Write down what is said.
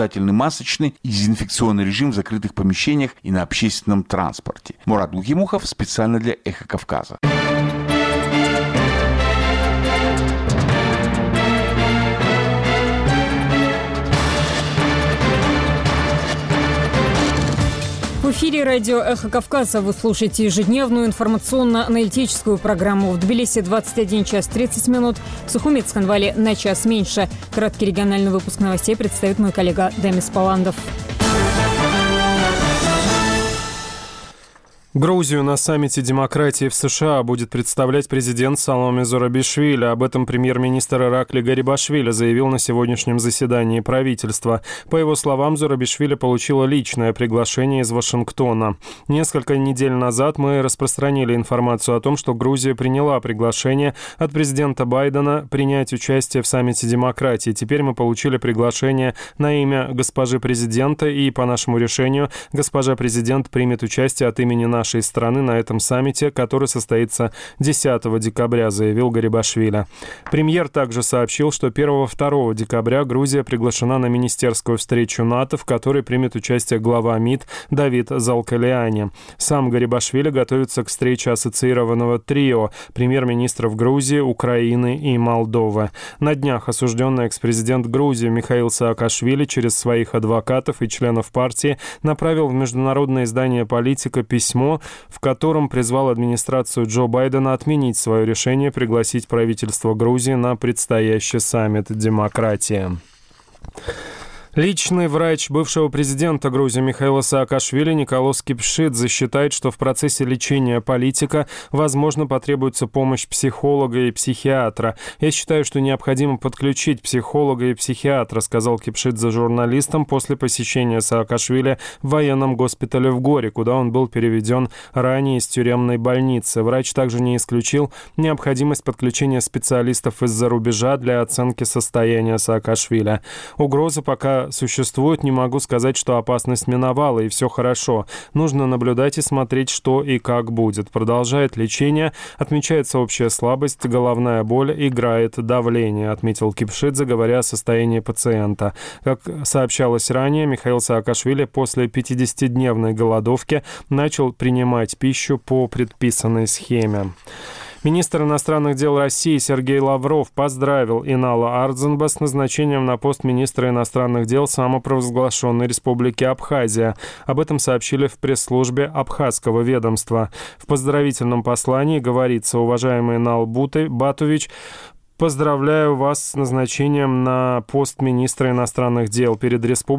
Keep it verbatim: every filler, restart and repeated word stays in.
обязательный масочный и дезинфекционный режим в закрытых помещениях и на общественном транспорте. Мурат Гукимухов специально для «Эхо Кавказа». В эфире радио «Эхо Кавказа». Вы слушаете ежедневную информационно-аналитическую программу. В Тбилиси двадцать один час тридцать минут, в Сухуми, Цхинвале на час меньше. Краткий региональный выпуск новостей представит мой коллега Демис Паландов. Грузию на саммите демократии в США будет представлять президент Саломе Зурабишвили. Об этом премьер-министр Иракли Гарибашвили заявил на сегодняшнем заседании правительства. По его словам, Зурабишвили получила личное приглашение из Вашингтона. Несколько недель назад мы распространили информацию о том, что Грузия приняла приглашение от президента Байдена принять участие в саммите демократии. Теперь мы получили приглашение на имя госпожи президента, и по нашему решению госпожа президент примет участие от имени нашей нашей страны на этом саммите, который состоится десятого декабря, заявил Гарибашвили. Премьер также сообщил, что первого-второго декабря Грузия приглашена на министерскую встречу НАТО, в которой примет участие глава МИД Давид Залкалиани. Сам Гарибашвили готовится к встрече ассоциированного трио премьер-министров Грузии, Украины и Молдовы. На днях осужденный экс-президент Грузии Михаил Саакашвили через своих адвокатов и членов партии направил в международное издание «Политика» письмо, в котором призвал администрацию Джо Байдена отменить свое решение пригласить правительство Грузии на предстоящий саммит демократии. Личный врач бывшего президента Грузии Михаила Саакашвили Николос Кипшидзе считает, что в процессе лечения политика, возможно, потребуется помощь психолога и психиатра. «Я считаю, что необходимо подключить психолога и психиатра», сказал Кипшидзе журналистам после посещения Саакашвили в военном госпитале в Горе, куда он был переведен ранее из тюремной больницы. Врач также не исключил необходимость подключения специалистов из-за рубежа для оценки состояния Саакашвили. Угроза пока существует, не могу сказать, что опасность миновала и все хорошо. Нужно наблюдать и смотреть, что и как будет. Продолжает лечение, отмечается общая слабость, головная боль, играет давление, отметил Кипшидзе, говоря о состоянии пациента. Как сообщалось ранее, Михаил Саакашвили после пятидесятидневной голодовки начал принимать пищу по предписанной схеме. Министр иностранных дел России Сергей Лавров поздравил Инала Ардзинба с назначением на пост министра иностранных дел самопровозглашенной республики Абхазия. Об этом сообщили в пресс-службе абхазского ведомства. В поздравительном послании говорится: уважаемый Инал Батович, поздравляю вас с назначением на пост министра иностранных дел. Перед республикой